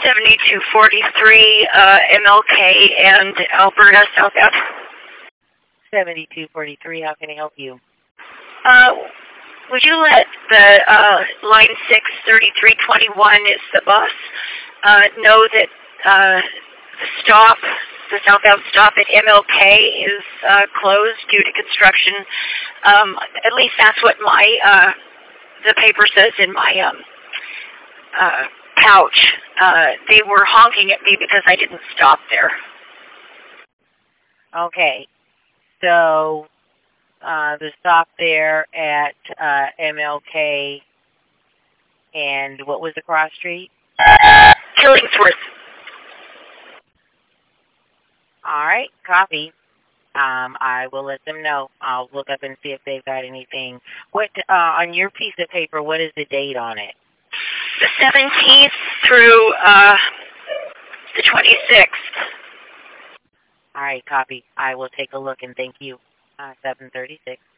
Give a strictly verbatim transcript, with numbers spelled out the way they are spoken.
seventy-two forty-three uh, M L K and Alberta, South Africa. seventy-two forty-three, how can I help you? Uh, would you let the uh, line six thirty-three twenty-one is the bus uh, know that uh, the stop, the southbound stop at M L K is uh, closed due to construction? Um, at least that's what my uh, the paper says in my um, uh, pouch. Uh, they were honking at me because I didn't stop there. Okay, so uh, the stop there at uh, M L K and what was the cross street? Killingsworth. All right, copy. Um, I will let them know. I'll look up and see if they've got anything. What uh, on your piece of paper, what is the date on it? The seventeenth through uh, the twenty-sixth. All right, copy. I will take a look and thank you. Uh, seven thirty-six.